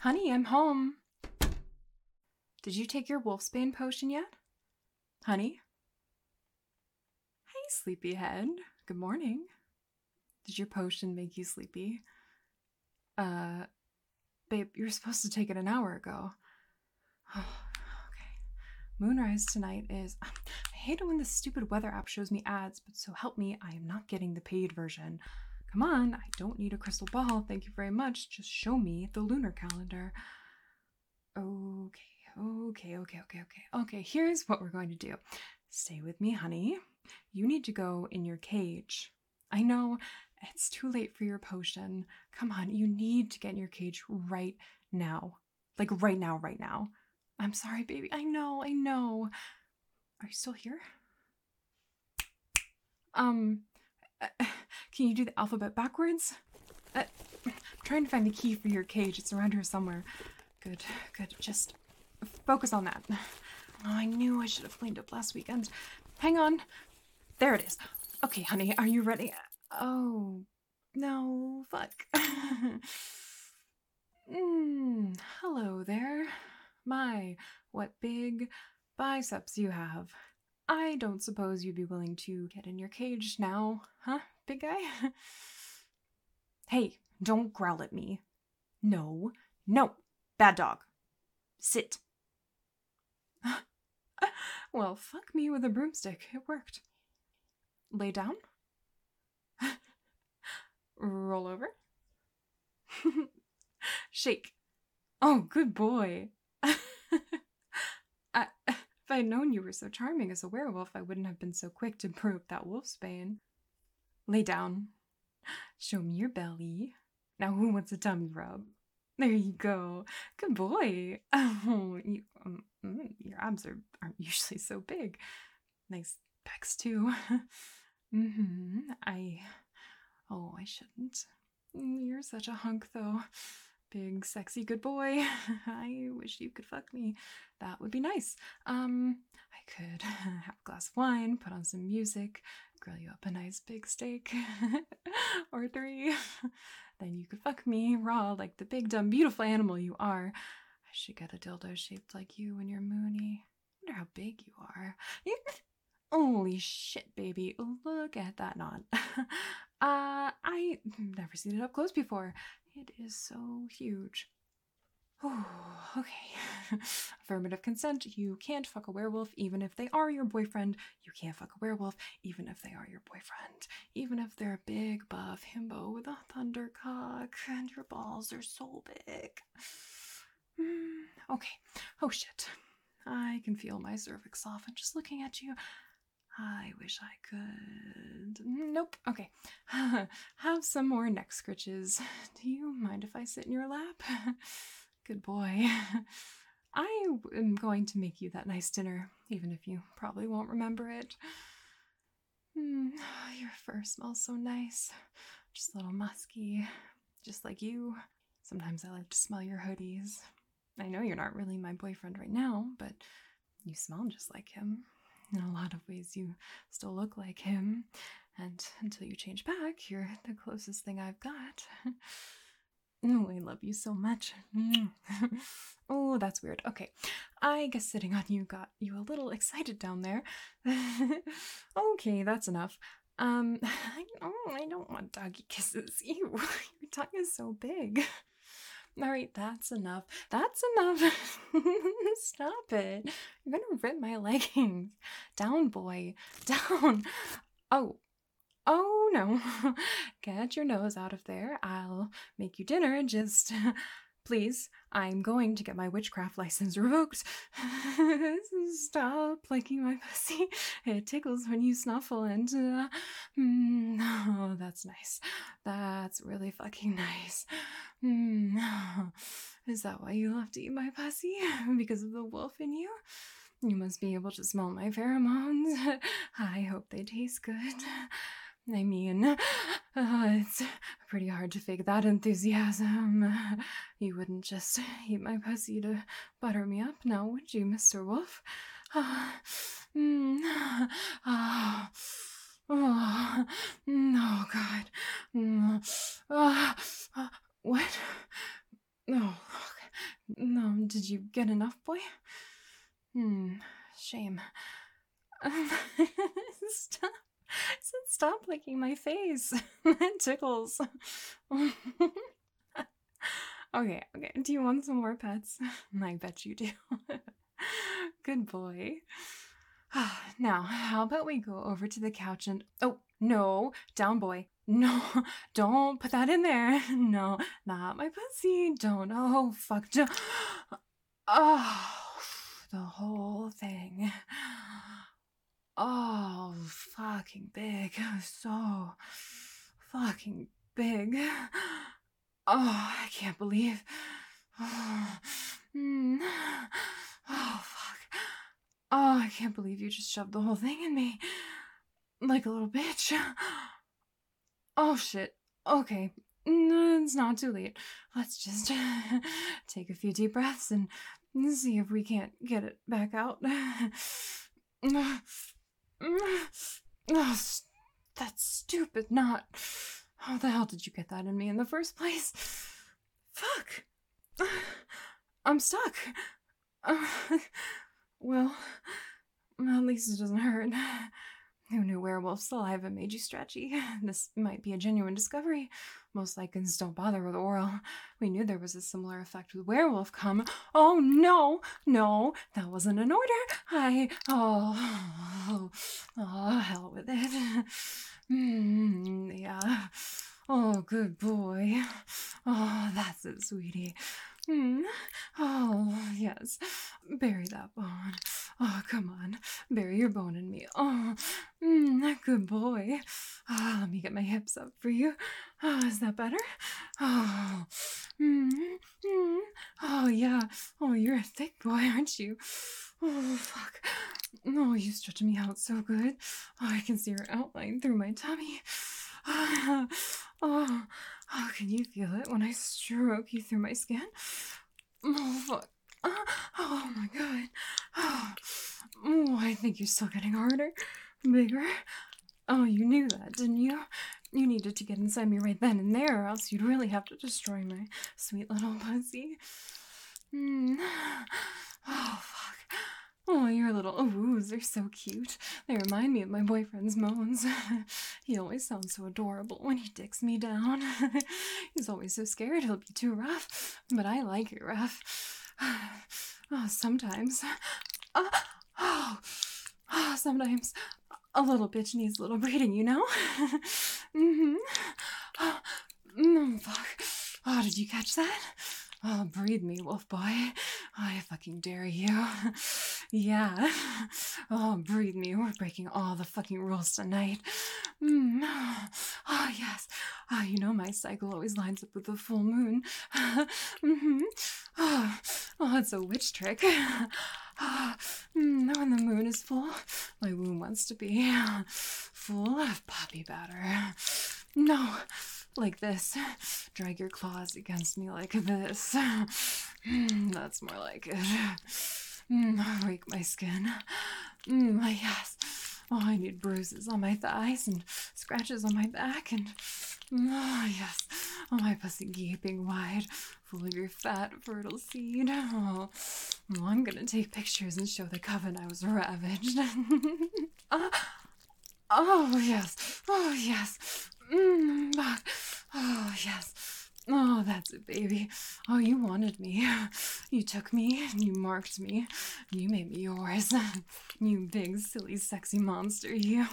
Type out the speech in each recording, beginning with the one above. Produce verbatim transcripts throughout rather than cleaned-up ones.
Honey, I'm home. Did you take your wolfsbane potion yet? Honey? Hey, sleepyhead. Good morning. Did your potion make you sleepy? Uh, babe, you were supposed to take it an hour ago. Oh, okay. Moonrise tonight is... I hate it when this stupid weather app shows me ads, but so help me, I am not getting the paid version. Come on, I don't need a crystal ball, thank you very much. Just show me the lunar calendar. Okay, okay, okay, okay, okay. Okay, here's what we're going to do. Stay with me, honey. You need to go in your cage. I know it's too late for your potion. Come on, you need to get in your cage right now. Like right now, right now. I'm sorry, baby. I know, I know. Are you still here? Um, uh, can you do the alphabet backwards? Uh, I'm trying to find the key for your cage. It's around here somewhere. Good, good. Just focus on that. Oh, I knew I should have cleaned up last weekend. Hang on. There it is. Okay, honey, are you ready? Oh, no, fuck. mm, hello there. My, what big biceps you have. I don't suppose you'd be willing to get in your cage now, huh, big guy? Hey, don't growl at me. No, no, bad dog. Sit. Well, fuck me with a broomstick. It worked. Lay down. Roll over. Shake. Oh, good boy. I, if I'd known you were so charming as a werewolf, I wouldn't have been so quick to brew up that wolfsbane. Lay down. Show me your belly. Now who wants a tummy rub? There you go. Good boy. Oh, you, um, mm, your abs are, aren't usually so big. Nice pecs too. mm-hmm. I... Oh, I shouldn't. You're such a hunk though. Big, sexy, good boy. I wish you could fuck me. That would be nice. Um, I could have a glass of wine, put on some music, grill you up a nice big steak. Or three. Then you could fuck me raw like the big, dumb, beautiful animal you are. I should get a dildo shaped like you when you're moony. I wonder how big you are. Holy shit, baby. Look at that knot. uh, I never seen it up close before. It is so huge. Oh, okay. Affirmative consent. You can't fuck a werewolf even if they are your boyfriend. You can't fuck a werewolf even if they are your boyfriend. Even if they're a big buff himbo with a thundercock and your balls are so big. Mm, okay. Oh shit. I can feel my cervix soften just looking at you. I wish I could. Nope. Okay. Have some more neck scritches. Do you mind if I sit in your lap? Good boy. I am going to make you that nice dinner, even if you probably won't remember it. Mm, your fur smells so nice. Just a little musky. Just like you. Sometimes I like to smell your hoodies. I know you're not really my boyfriend right now, but you smell just like him. In a lot of ways, you still look like him. And until you change back, you're the closest thing I've got. Oh, I love you so much. Oh, that's weird. Okay, I guess sitting on you got you a little excited down there. Okay, that's enough. Um, I, oh, I don't want doggy kisses. Ew, your tongue is so big. All right, that's enough. That's enough. Stop it. You're gonna rip my leggings. Down, boy. Down. Oh. Oh, no. Get your nose out of there. I'll make you dinner. Just, please, I'm going to get my witchcraft license revoked. Stop licking my pussy. It tickles when you snuffle and, uh, mm, oh, that's nice. That's really fucking nice. Mm, is that why you love to eat my pussy? Because of the wolf in you? You must be able to smell my pheromones. I hope they taste good. I mean, uh, it's pretty hard to fake that enthusiasm. You wouldn't just eat my pussy to butter me up, now would you, Mister Wolf? Uh, mm, uh, oh, oh, God. Mm, uh, uh, what? Oh, Did you get enough, boy? Hmm, shame. Stop. Stop licking my face. It tickles. Okay, okay. Do you want some more pets? I bet you do. Good boy. Now, how about we go over to the couch and... Oh, no. Down, boy. No, don't put that in there. No, not my pussy. Don't. Oh, fuck. Don't. Oh, the whole thing. Oh, fucking big. So fucking big. Oh, I can't believe. Oh, mm. Oh, fuck. Oh, I can't believe you just shoved the whole thing in me. Like a little bitch. Oh, shit. Okay. No, it's not too late. Let's just take a few deep breaths and see if we can't get it back out. Oh, that stupid knot. How the hell did you get that in me in the first place? Fuck. I'm stuck. Uh, well, at least it doesn't hurt. Who knew werewolf saliva made you stretchy? This might be a genuine discovery. Most lycans don't bother with oral. We knew there was a similar effect with werewolf cum. Oh, no, no, that wasn't an order. I, oh, oh, oh hell with it. Mm, yeah. Oh, good boy. Oh, that's it, sweetie. Mm. Oh, yes. Bury that bone. Oh, come on. Bury your bone in me. Oh, mm, good boy. Oh, let me get my hips up for you. Oh, is that better? Oh, mm, mm. Oh, yeah. Oh, you're a thick boy, aren't you? Oh, fuck. Oh, you stretch me out so good. Oh, I can see your outline through my tummy. Oh, oh, oh, can you feel it when I stroke you through my skin? Oh, fuck. Oh, oh my god. Oh, oh, I think you're still getting harder, bigger. Oh, you knew that, didn't you? You needed to get inside me right then and there, or else you'd really have to destroy my sweet little pussy. Mm. Oh, fuck. Oh, your little oohs are so cute. They remind me of my boyfriend's moans. He always sounds so adorable when he dicks me down. He's always so scared he'll be too rough, but I like it rough. Oh, sometimes. Oh, oh, oh, sometimes a little bitch needs a little breeding, you know? Mm-hmm. Oh, mm, fuck. Oh, did you catch that? Oh, breathe me, wolf boy. I fucking dare you. Yeah. Oh, breathe me. We're breaking all the fucking rules tonight. Mm. Oh, yes. Oh, you know my cycle always lines up with the full moon. Mm-hmm. Oh, oh, it's a witch trick. Oh, mm, when the moon is full, my womb wants to be full of poppy batter. No. Like this. Drag your claws against me like this. Mm, that's more like it. Mm, rake my skin. Mm, yes. Oh, I need bruises on my thighs and scratches on my back and... Oh, yes. Oh, my pussy gaping wide, full of your fat, fertile seed. Oh, oh I'm gonna take pictures and show the coven I was ravaged. Oh, oh, yes. Oh, yes. Mm, oh, yes. Oh, that's it, baby. Oh, you wanted me. You took me, you marked me, you made me yours. You big, silly, sexy monster, you.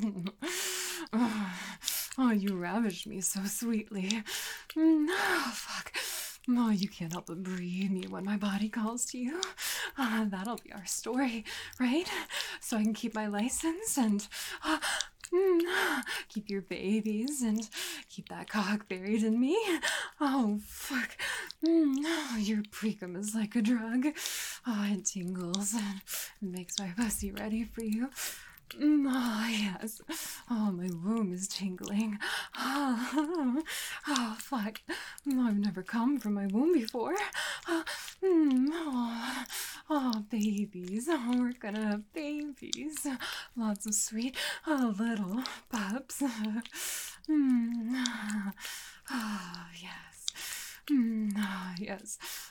Oh, oh, you ravaged me so sweetly. Oh, fuck. Oh, you can't help but breathe me when my body calls to you. Uh, that'll be our story, right? So I can keep my license and... Uh, Mm, keep your babies and keep that cock buried in me. Oh, fuck. Mm, oh, your precum is like a drug. Oh, it tingles and makes my pussy ready for you. Mm, oh, yes. Oh, my womb is tingling. Oh, oh fuck. Oh, I've never come from my womb before. Oh, mm, oh, oh, babies. Oh, we're gonna have babies. Lots of sweet oh, little pups. Mm, oh, yes. Mm, oh, yes.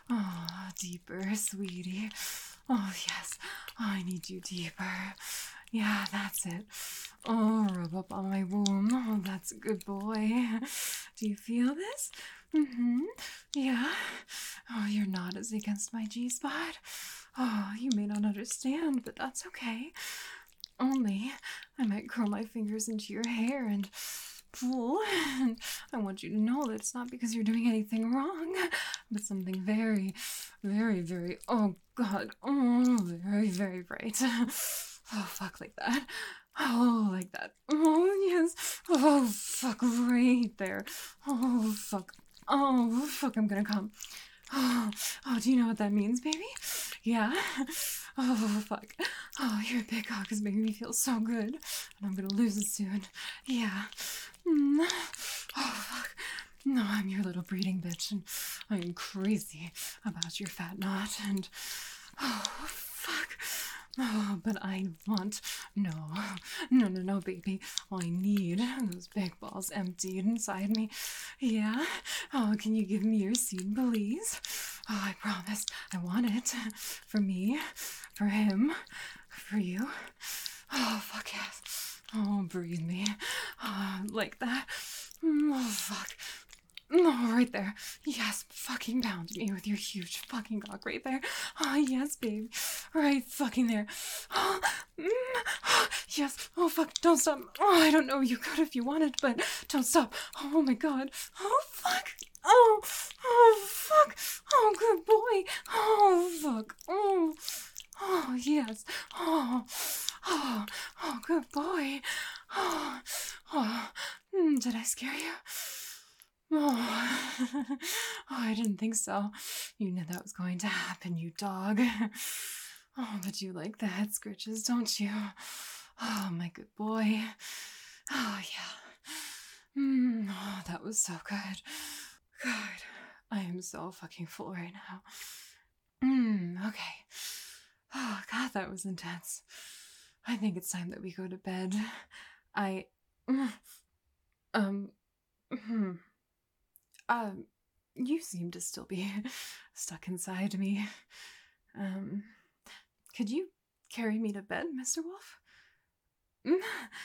Oh, deeper, sweetie. Oh, yes. I need you deeper. Yeah, that's it. Oh, rub up on my womb. Oh, that's a good boy. Do you feel this? Mm-hmm. Yeah. Oh, your knot is against my G-spot. Oh, you may not understand, but that's okay. Only, I might curl my fingers into your hair and pull. And I want you to know that it's not because you're doing anything wrong, but something very, very, very, oh God, oh, very, very right. Oh, fuck, like that. Oh, like that. Oh, yes. Oh, fuck, right there. Oh, fuck. Oh, fuck, I'm gonna come. Oh, oh, do you know what that means, baby? Yeah? Oh, fuck. Oh, your big cock is making me feel so good. And I'm gonna lose it soon. Yeah. Mm. Oh, fuck. No, I'm your little breeding bitch, and I am crazy about your fat knot, and... Oh, fuck. Oh, but I want... No. No, no, no, baby. I need those big balls emptied inside me. Yeah? Oh, can you give me your seed, please? Oh, I promise. I want it. For me. For him. For you. Oh, fuck yes. Oh, breathe me. Oh, like that. Oh, fuck. Oh, right there. Yes, fucking pound me with your huge fucking cock right there. Oh, yes, babe. Right fucking there. Oh, mm, oh, yes. Oh, fuck. Don't stop. Oh, I don't know. You could if you wanted, but don't stop. Oh, my God. Oh, fuck. Oh, oh, fuck. Oh, good boy. Oh, fuck. Oh, oh, yes. Oh, oh, oh, good boy. Oh, oh. Mm, did I scare you? Oh. Oh, I didn't think so. You knew that was going to happen, you dog. Oh, but you like the head scritches, don't you? Oh, my good boy. Oh, yeah. Mm, oh, that was so good. God, I am so fucking full right now. Mm, okay. Oh, God, that was intense. I think it's time that we go to bed. I... Um... Hmm... Um, you seem to still be stuck inside me. Um, could you carry me to bed, Mister Wolf?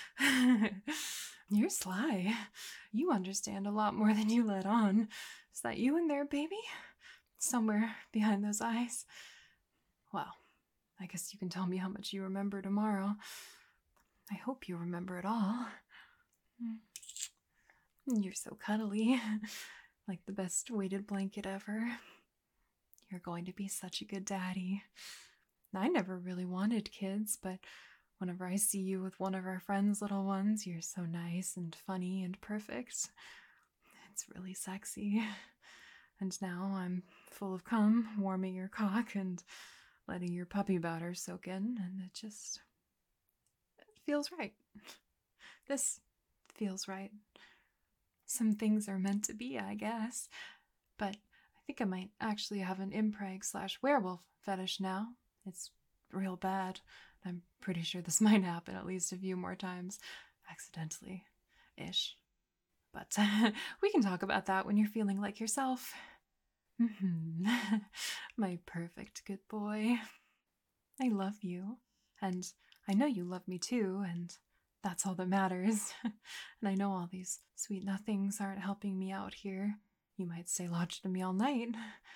You're sly. You understand a lot more than you let on. Is that you in there, baby? Somewhere behind those eyes? Well, I guess you can tell me how much you remember tomorrow. I hope you remember it all. You're so cuddly. Like the best weighted blanket ever. You're going to be such a good daddy. I never really wanted kids, but whenever I see you with one of our friends' little ones, you're so nice and funny and perfect. It's really sexy. And now I'm full of cum, warming your cock and letting your puppy batter soak in, and it just... it feels right. This feels right. Some things are meant to be, I guess. But I think I might actually have an impreg slash werewolf fetish now. It's real bad. I'm pretty sure this might happen at least a few more times. Accidentally. Ish. But we can talk about that when you're feeling like yourself. Mm-hmm. My perfect good boy. I love you. And I know you love me too, and... that's all that matters. And I know all these sweet nothings aren't helping me out here. You might stay lodged to me all night.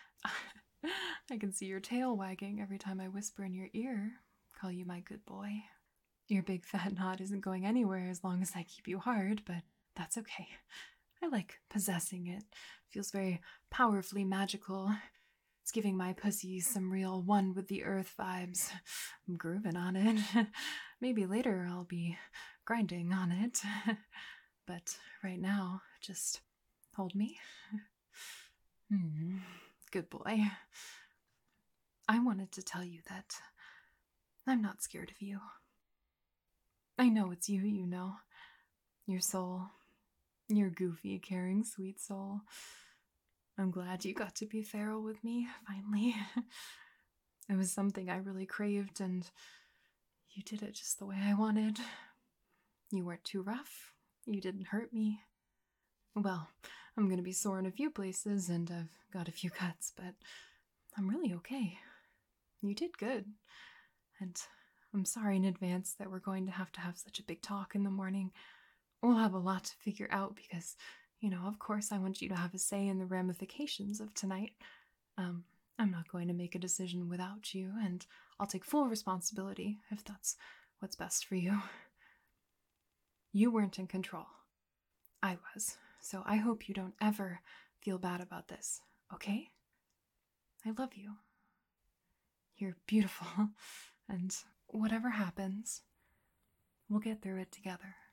I can see your tail wagging every time I whisper in your ear, call you my good boy. Your big fat knot isn't going anywhere as long as I keep you hard, but that's okay. I like possessing it. Feels very powerfully magical. It's giving my pussy some real one with the earth vibes. I'm grooving on it. Maybe later I'll be grinding on it. But right now, just hold me. Hmm, good boy. I wanted to tell you that I'm not scared of you. I know it's you, you know. Your soul. Your goofy, caring, sweet soul. I'm glad you got to be feral with me, finally. It was something I really craved, and you did it just the way I wanted. You weren't too rough. You didn't hurt me. Well, I'm gonna be sore in a few places, and I've got a few cuts, but I'm really okay. You did good. And I'm sorry in advance that we're going to have to have such a big talk in the morning. We'll have a lot to figure out because, you know, of course I want you to have a say in the ramifications of tonight. Um, I'm not going to make a decision without you, and I'll take full responsibility if that's what's best for you. You weren't in control. I was, so I hope you don't ever feel bad about this, okay? I love you. You're beautiful, and whatever happens, we'll get through it together.